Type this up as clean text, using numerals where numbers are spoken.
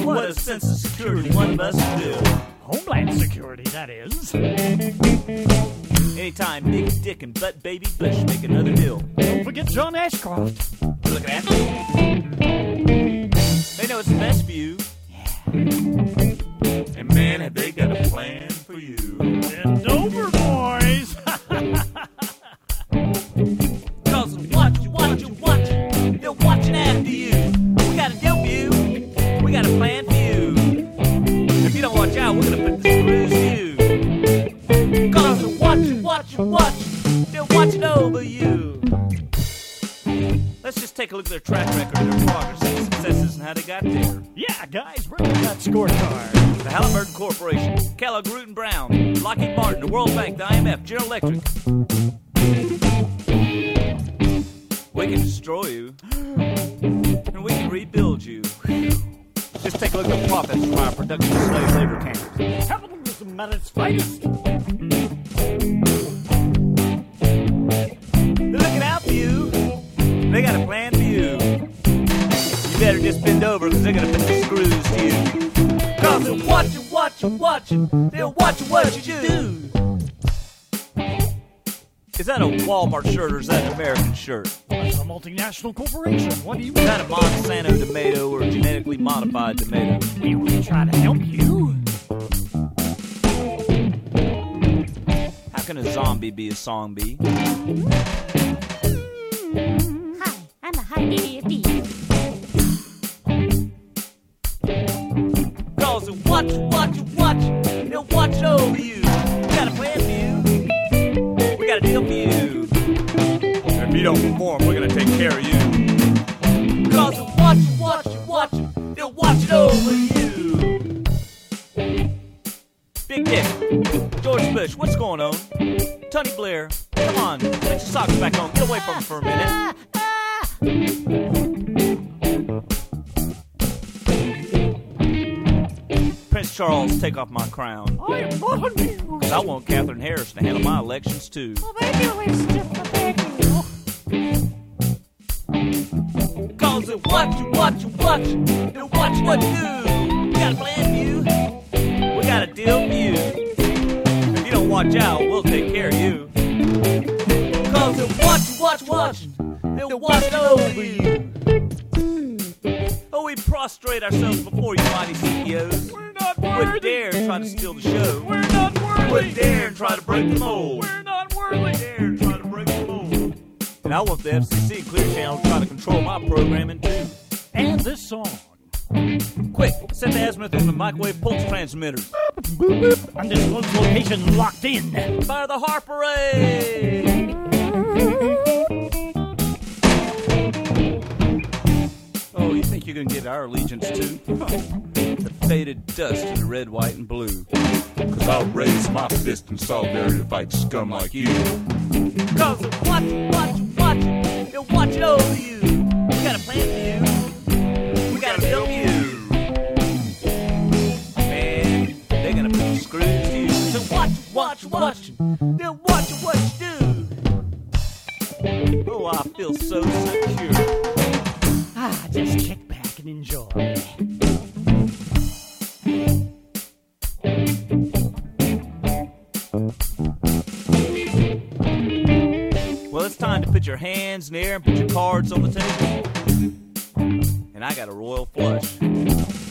what a sense of security one must do. Homeland Security, that is. Anytime Big Dick and Butt Baby Bush make another deal. Don't forget John Ashcroft. Look at that. They know it's the best view. And man, have they got a plan for you. Bend over, boys. Cause they're watching after you. We got a deal for you. We got a plan for you. If you don't watch out, we're gonna put the screws to you. Cause they're watching. They're watching over you. Let's just take a look at their track record and their progress, their successes, and how they got there. Yeah, guys, bring me that scorecard. The Halliburton Corporation, Kellogg Root and Brown, Lockheed Martin, the World Bank, the IMF, General Electric. We can destroy you, and we can rebuild you. Just take a look at the profits from our production of slave labor camps. Capitalism at its finest. They're looking out for you. They got a plan for you. You better just bend over, because they're going to put the screws to you. Cause they're watching. They're watching what you do. Is that a Walmart shirt or is that an American shirt? It's a multinational corporation. What do you Is that a Monsanto tomato or a genetically modified tomato? We will try to help you. How can a zombie be a song bee? Hi, I'm a high ADFD. Cause they're watching. They're watching over you. We got a plan for you. We got a deal for you. And if you don't perform, we're gonna take care of you. Cause they're watching. They're watching over you. Big Dick, George Bush, what's going on? Tony Blair, come on, put your socks back on. Get away from him for a minute. Prince Charles, take off my crown. I am not amused. Cause I want Catherine Harris to handle my elections too. Oh, thank you, Mr. Thank you. Cause they're watching. They're watching what you do. We got a plan for you. We got a deal for you. If you don't watch out, we'll take care of you. Cause they're watching. They're watching over you. Oh, we prostrate ourselves before you mighty CEOs. We're not worthy. Would dare try to steal the show. We're not worthy. Would dare and try to break the mold. We're not worthy. Would dare and try to break the mold. And I want the FCC and Clear Channel to try to control my programming too. And this song. Quick, set the azimuth on the microwave pulse transmitters. Undisclosed location locked in. Fire the Harper-ay! Oh, you think you can get our allegiance too? The faded dust of the red, white, and blue. Cause I'll raise my fist in solidarity to fight scum like you. Cause they're watching. They're watching over you. We got a plan for you. We got to help you. Man, they're gonna put the screws to you. So watching. They're watching what you do. Oh, I feel so secure. Just kick back and enjoy. Well, it's time to put your hands in the air and put your cards on the table. And I got a royal flush.